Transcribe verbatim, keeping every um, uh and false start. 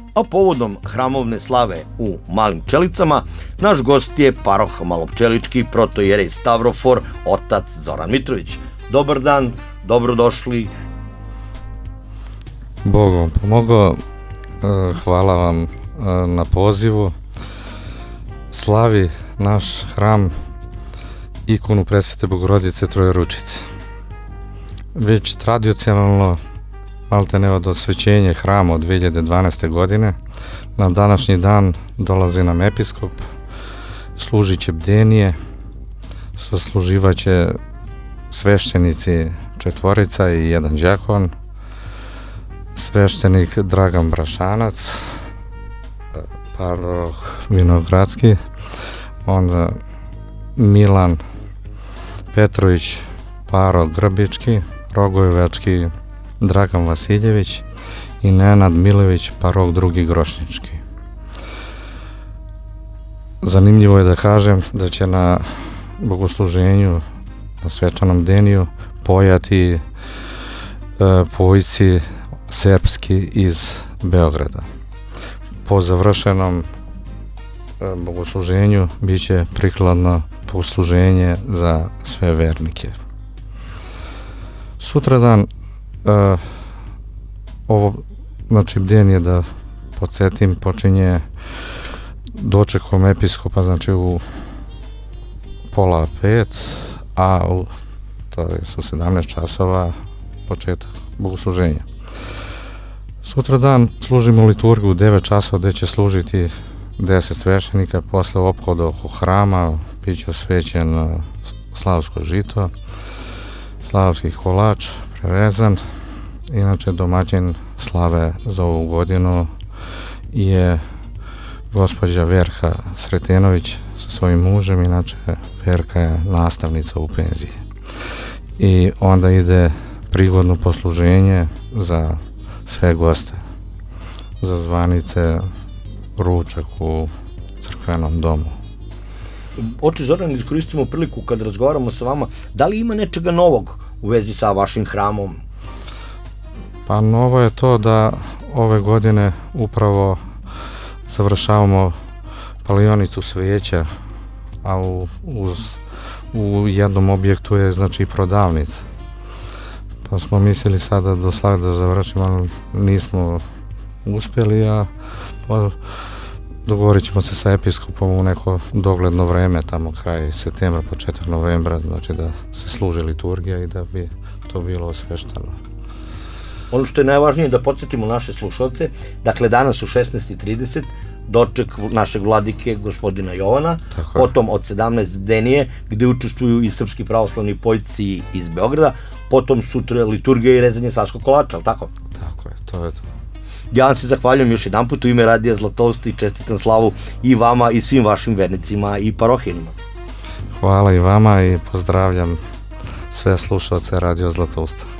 A povodom hramovne slave u Malim Pčelicama, naš gost je paroh Malopčelički protojerej Stavrofor, otac Zoran Mitrović. Dobar dan, dobrodošli. Bog vam pomogao, hvala vam na pozivu. Slavi naš hram ikonu Presvete Bogorodice Trojeručice. Već tradicionalno, malte ne od osvećenja hrama od dve hiljade dvanaeste. godine, na današnji dan dolazi nam episkop, služit će bdenije, sasluživaće sveštenici četvorica i jedan đakon, sveštenik Dragan Brašanac, paroh Vinogradski, onda Milan Petrović, paroh Grbički, Rogojevački Dragan Vasiljević i Nenad Milević, paroh Drugi Grošnički. Zanimljivo je da kažem da će na bogosluženju, na svečanom deniju, pojati e, pojci srpski iz Beograda. Po završenom e, bogosluženju bit će prikladno posluženje za sve vernike. Sutradan e, ovo, znači bden je, da podsjetim, počinje dočekom episkopa, znači u pola pet, a u, to je su sedamnaest časova početak bogosluženja. Sutradan služimo liturgiju u devet časova, gde će služiti deset sveštenika. Posle ophoda oko hrama bit će osvećen slavsko žito, slavski kolač prerezan. Inače, domaćin slave za ovu godinu je gospođa Verka Sretenović sa svojim mužem. Inače, Verka je nastavnica u penziji. I onda ide prigodno posluženje za sve goste, za zvanice, ručak u crkvenom domu. Oče Zoran, iskoristimo priliku kad razgovaramo sa vama, da li ima nečega novog u vezi sa vašim hramom? Pa novo je to da ove godine upravo završavamo palionicu svijeća, a u, uz, u jednom objektu je, znači, prodavnica. Pa smo mislili sada do slave da završimo, ali nismo uspjeli, a pa dogovorit ćemo se sa episkopom u neko dogledno vreme, tamo kraj septembra, početak novembra, znači da se služi liturgija i da bi to bilo osveštano. Ono što je najvažnije da podsjetimo naše slušalce, dakle danas u šesnaest i trideset doček našeg vladike gospodina Jovana, potom od sedamnaest bdenije gde učestvuju i srpski pravoslavni poljci iz Beograda, potom sutra liturgija i rezanje slavskog kolača, ali tako? Tako je, to je to. Ja vam se zahvaljujem još jedan put u ime Radija Zlatousta i čestitam slavu i vama i svim vašim vernicima i parohjanima. Hvala i vama i pozdravljam sve slušalce Radio Zlatousta.